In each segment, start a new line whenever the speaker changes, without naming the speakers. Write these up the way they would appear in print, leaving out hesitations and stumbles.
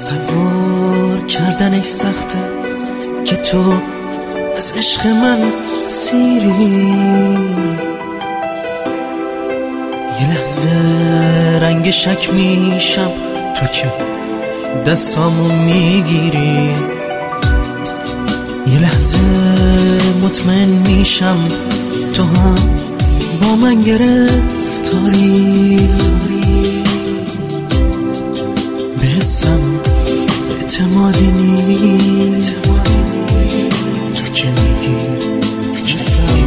تصور کردنش سخته که تو از عشق من سیری. یه لحظه رنگ شک میشم تو که دستامو میگیری. یه لحظه مطمئن میشم تو هم با من گرفتاری. به حسم اعتمادی نیست تو که میگی حسم.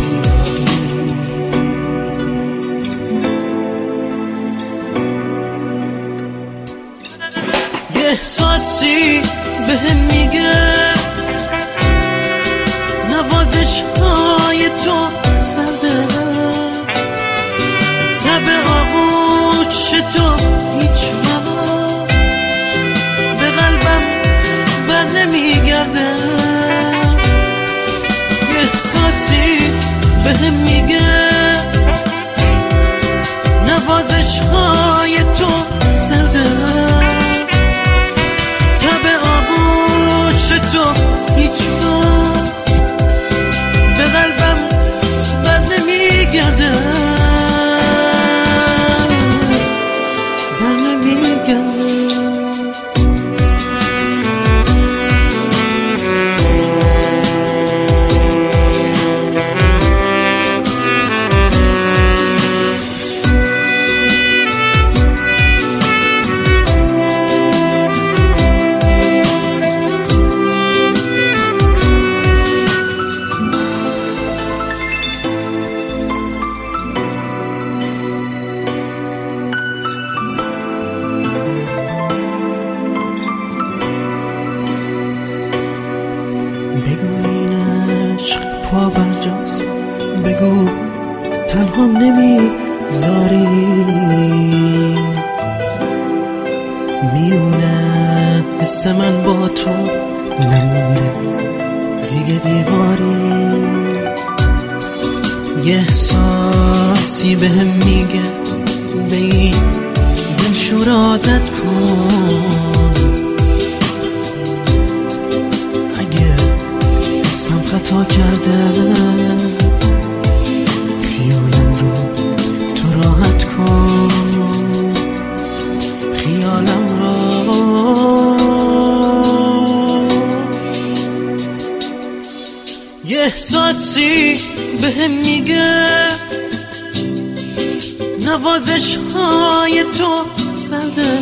یه احساسی بهم میگه نوازش های تو سرده، تب آغوش تو هیچ وقت به قلبم بر نمیگرده. یه احساسی بهم میگه نوازش های تو سرده، تب آغوش تو هیچ وقت به قلبم بر نمیگرده، بر نمیگرده. بگو این عشق پا برجاست، بگو تنهام نمیذاری. میونه حس من با تو نمونده دیگه دیواری. یه احساسی بهم میگه به این دلشور عادت کن. حسم خطا کرده خیالم رو تو راحت کن، خیالم رو. یه احساسی بهم میگه نوازش های تو سرده،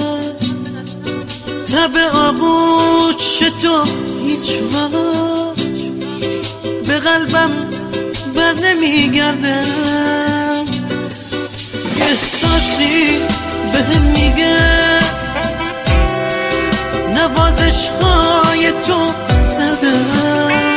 تب آغوش تو هیچ وقت به قلبم بر نمیگرده. احساسی بهم میگه نوازش های تو سرده،